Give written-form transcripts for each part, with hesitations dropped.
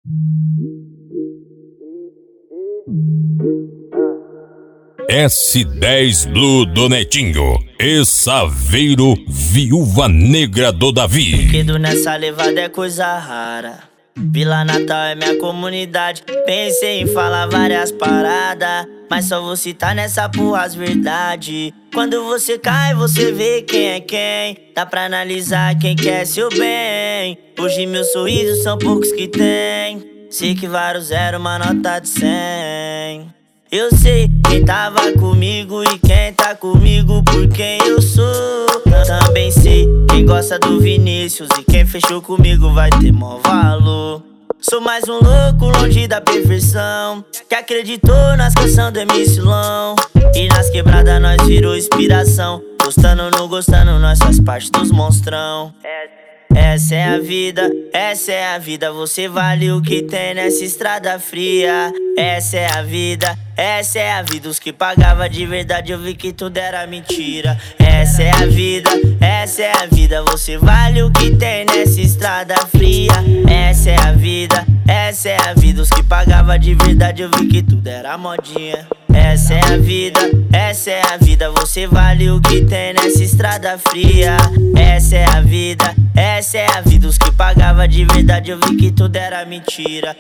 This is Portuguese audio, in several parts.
S10 Blue do Netinho e Saveiro, Viúva Negra do Davi. Brinquedo nessa levada é coisa rara. Vila Natal é minha comunidade. Pensei em falar várias paradas, mas só vou citar nessa porra as verdade. Quando você cai, você vê quem é quem. Dá pra analisar quem quer seu bem. Hoje meus sorrisos são poucos que tem. Sei que vários zero, uma nota de 100. Eu sei quem tava comigo e quem tá comigo por quem eu sou. Também sei quem gosta do Vinícius e quem fechou comigo vai ter mó valor. Sou mais um louco longe da perfeição, que acreditou nas canções do MC Long. E nas quebradas nós virou inspiração. Gostando ou não gostando, nós faz parte dos monstrão. Essa é a vida, você vale o que tem nessa estrada fria. Essa é a vida, os que pagava de verdade eu vi que tudo era mentira. Essa é a vida, você vale o que tem nessa estrada fria. Essa é a vida, os que pagava de verdade eu vi que tudo era modinha. Essa é a vida, você vale o que tem nessa estrada fria. Essa é a vida, os que pagava de verdade eu vi que tudo era mentira.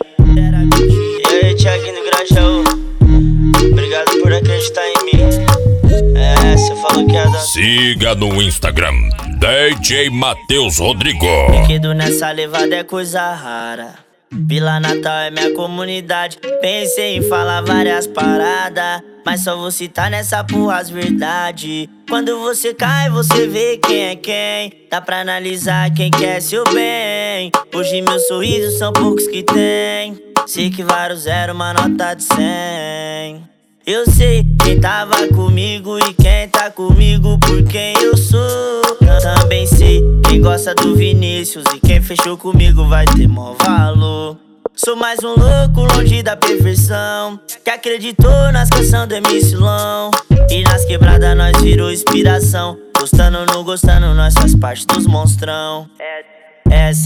E aí, Thiaguinho do Grajaú, obrigado por acreditar em mim. Você falou que ia dar. Siga no Instagram, DJ Matheus Rodrigo. Brinquedo nessa levada é coisa rara. Vila Natal é minha comunidade. Pensei em falar várias paradas, mas só vou citar nessa porra as verdade. Quando você cai, você vê quem é quem. Dá pra analisar quem quer seu bem. Hoje meus sorrisos são poucos que tem. Sei que vários zero, uma nota de 100. Eu sei quem tava comigo e quem tá comigo por quem eu sou. Também sei quem gosta do Vinícius e quem fechou comigo vai ter mó valor. Sou mais um louco longe da perfeição, que acreditou nas canções do MC Long. E nas quebradas nós virou inspiração. Gostando ou não gostando, nós faz parte dos monstrão. Essa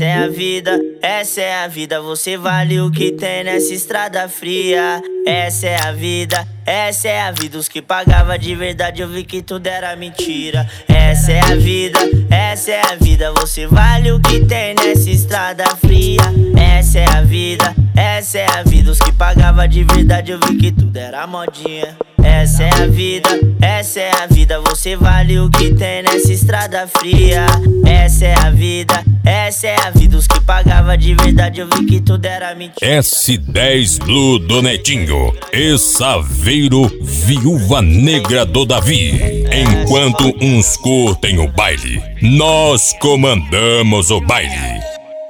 é a vida, você vale o que tem nessa estrada fria. Essa é a vida, os que pagava de verdade eu vi que tudo era mentira. Essa é a vida, você vale o que tem nessa estrada fria. Essa é a vida, os que pagava de verdade eu vi que tudo era modinha. Essa é a vida, você vale o que tem nessa estrada fria. Essa é a vida, os que pagava de verdade eu vi que tudo era mentira. S10 Blue do Netinho e Saveiro, Viúva Negra do Davi. Enquanto uns curtem o baile, nós comandamos o baile.